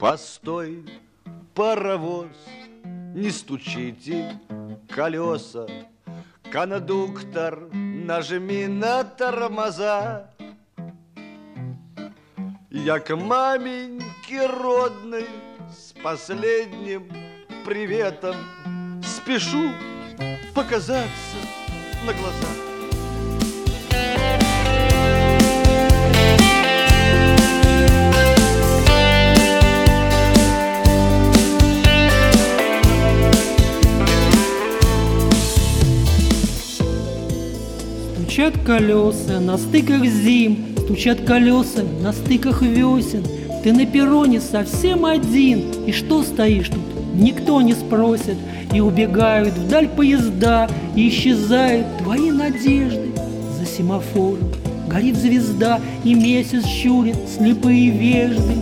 Постой, паровоз, не стучите колеса, кондуктор, нажми на тормоза. Я к маменьке родной с последним приветом спешу показаться на глаза. Стучат колеса на стыках зим, стучат колеса на стыках весен. Ты на перроне совсем один, и что стоишь тут, никто не спросит. И убегают вдаль поезда, и исчезают твои надежды. За семафором горит звезда, и месяц щурит слепые вежды.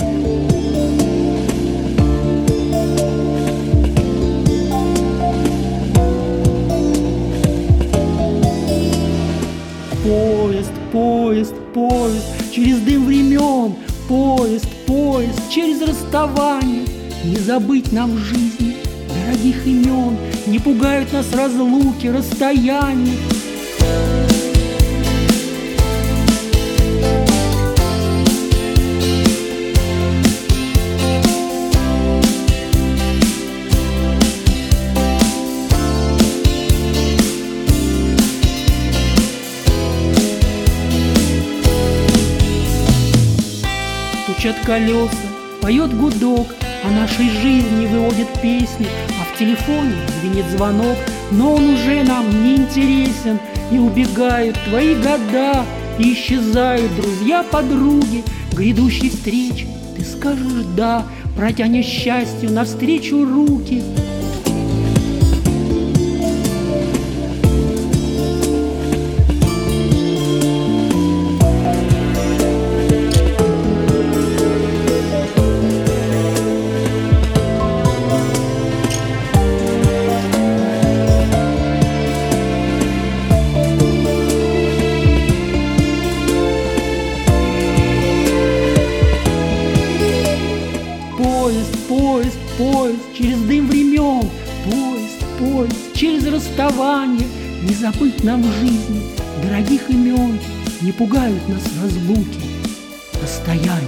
Поезд, поезд, поезд, через дым времен. Поезд, поезд, через расставание. Не забыть нам в жизни дорогих имен. Не пугают нас разлуки, расстояния. Стучат колеса, поет гудок, о нашей жизни выводит песни, а в телефоне звенит звонок, но он уже нам не интересен. И убегают твои года, и исчезают друзья-подруги. Грядущей встречи ты скажешь «да», протянешь счастью навстречу руки. Поезд, поезд, поезд, через дым времен. Поезд, поезд, через расставание. Не забыть нам в жизни дорогих имен. Не пугают нас разлуки, расстояния.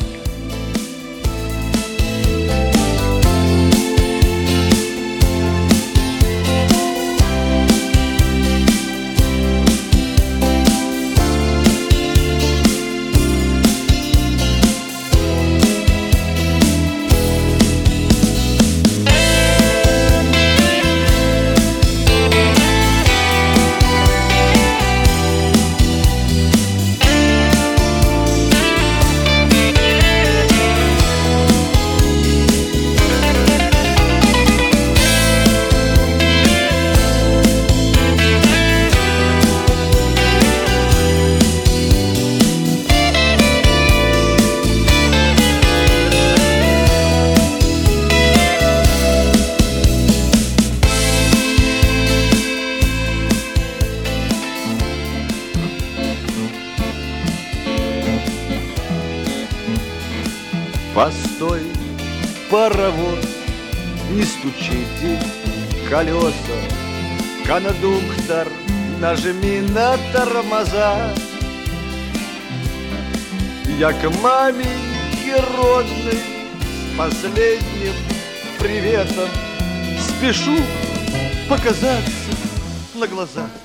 Постой, паровоз, не стучите колеса, кондуктор, нажми на тормоза. Я к маменьке родной с последним приветом спешу показаться на глаза.